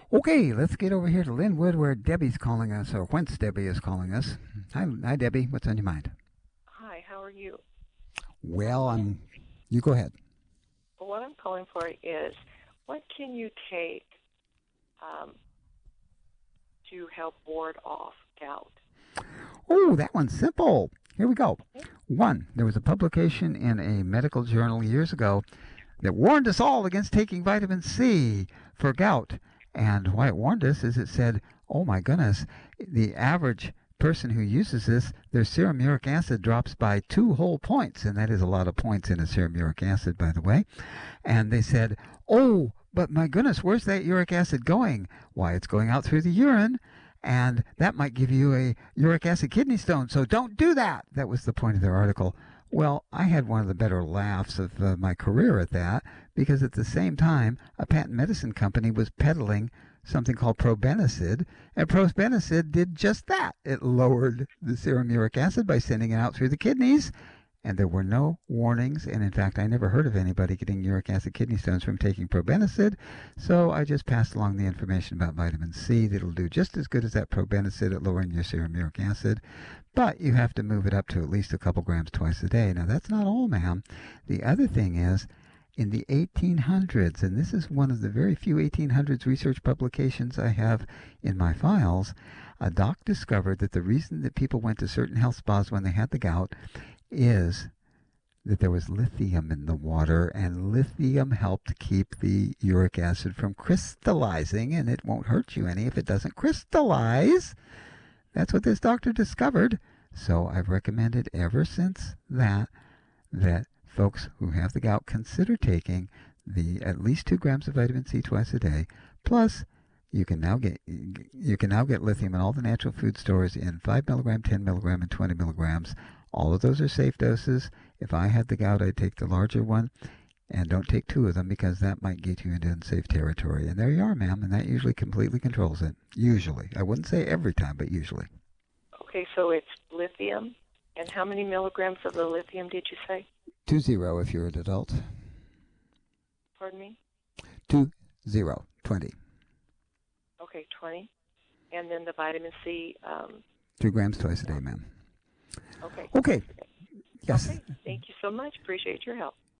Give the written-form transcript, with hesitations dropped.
Okay, let's get over here to Linwood where Debbie's calling us, or whence Debbie is calling us. Hi, Debbie. What's on your mind? Hi, how are you? Well, Um, you go ahead. what I'm calling for is what can you take um, to help ward off gout? Oh, that one's simple. Here we go. Okay. One, there was a publication in a medical journal years ago that warned us all against taking vitamin C for gout. And why it warned us is it said, oh my goodness, the average person who uses this, their serum uric acid drops by 2 whole points. And that is a lot of points in a serum uric acid, by the way. And they said, oh, but my goodness, where's that uric acid going? Why, it's going out through the urine. And that might give you a uric acid kidney stone. So don't do that. That was the point of their article. Well, I had one of the better laughs of my career at that because at the same time, a patent medicine company was peddling something called probenecid, and probenecid did just that. It lowered the serum uric acid by sending it out through the kidneys, and there were no warnings. And in fact, I never heard of anybody getting uric acid kidney stones from taking probenecid, so I just passed along the information about vitamin C that'll do just as good as that probenecid at lowering your serum uric acid. But you have to move it up to at least a couple grams twice a day. Now, that's not all, ma'am. The other thing is, in the 1800s, and this is one of the very few 1800s research publications I have in my files, a doc discovered that the reason that people went to certain health spas when they had the gout is that there was lithium in the water, and lithium helped keep the uric acid from crystallizing, and it won't hurt you any if it doesn't crystallize. That's what this doctor discovered. So I've recommended ever since that folks who have the gout consider taking the at least 2 grams of vitamin C twice a day. Plus, you can now get lithium in all the natural food stores in 5 milligram, 10 milligram, and 20 milligrams. All of those are safe doses. If I had the gout, I'd take the larger one. And don't take 2 of them because that might get you into unsafe territory. And there you are, ma'am, and that usually completely controls it. Usually. I wouldn't say every time, but usually. Okay, so it's lithium. And how many milligrams of the lithium did you say? 20 if you're an adult. Pardon me? 20. Okay, 20. And then the vitamin C, 2 grams twice a day, ma'am. okay, Okay. twice a day. Yes. Okay, thank you so much. Appreciate your help.